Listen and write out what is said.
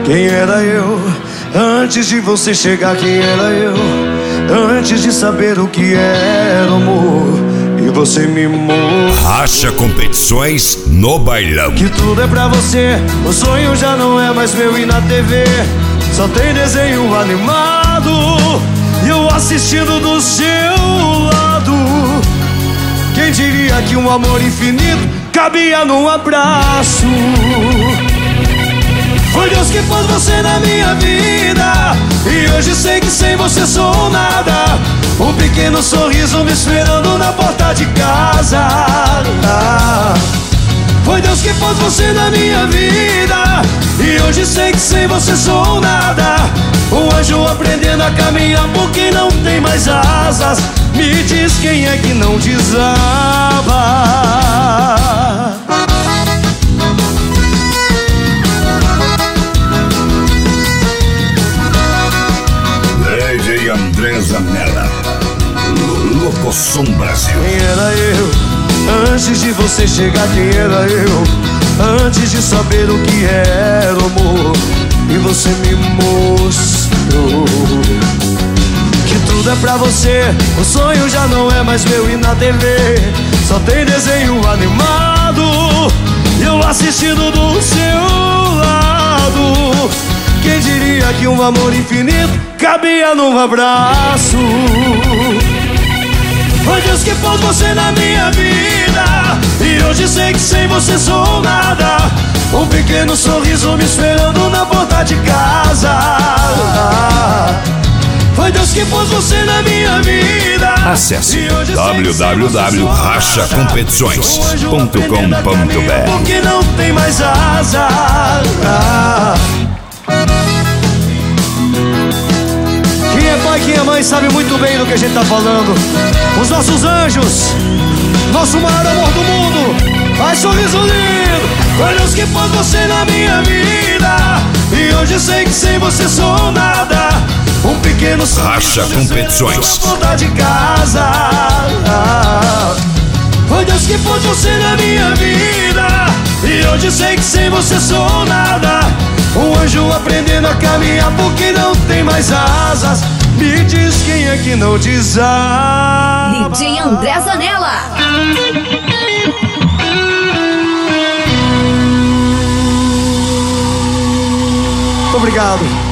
Quem era eu? Antes de você chegar, quem era eu? Antes de saber o que era amor, e você me mostrou. Racha Competições no bailão. Que tudo é pra você, o sonho já não é mais meu. E na TV só tem desenho animado, e eu assistindo do seu lado. Quem diria que um amor infinito cabia num abraço? Foi Deus que pôs você na minha vida, e hoje sei que sem você sou nada. Um pequeno sorriso me esperando na porta de casa. Foi Deus que pôs você na minha vida, e hoje sei que sem você sou nada. Um anjo aprendendo a caminhar porque não tem mais asas. Me diz quem é que não desaba. DJ André Zanella, Locosom Brasil. Quem era eu? Antes de você chegar, quem era eu? Antes de saber o que era amor, e você me mostrou. Que tudo é pra você, o sonho já não é mais meu. E na TV só tem desenho animado, e eu assistindo do seu lado. Quem diria que um amor infinito cabia num abraço? Foi Deus que pôs você na minha vida, e hoje sei que sem você sou nada. Um pequeno sorriso me esperando na porta de casa. Foi Deus que pôs você na minha vida. Acesse www.rachacompetições.com.br, porque não tem mais asa. Quem é pai, quem é mãe sabe muito bem do que a gente tá falando. Os nossos anjos, nosso maior amor do mundo. Ai, sorriso lindo. Foi Deus que pôs você na minha vida, e hoje sei que sem você sou nada. Um pequeno Racha Competições. Voltar de casa. Foi Deus que pôs você na minha vida, e hoje sei que sem você sou nada. Um anjo aprendendo a caminhar porque não tem mais asas. Me diz quem é que não desaba. DJ André Zanella. Muito obrigado.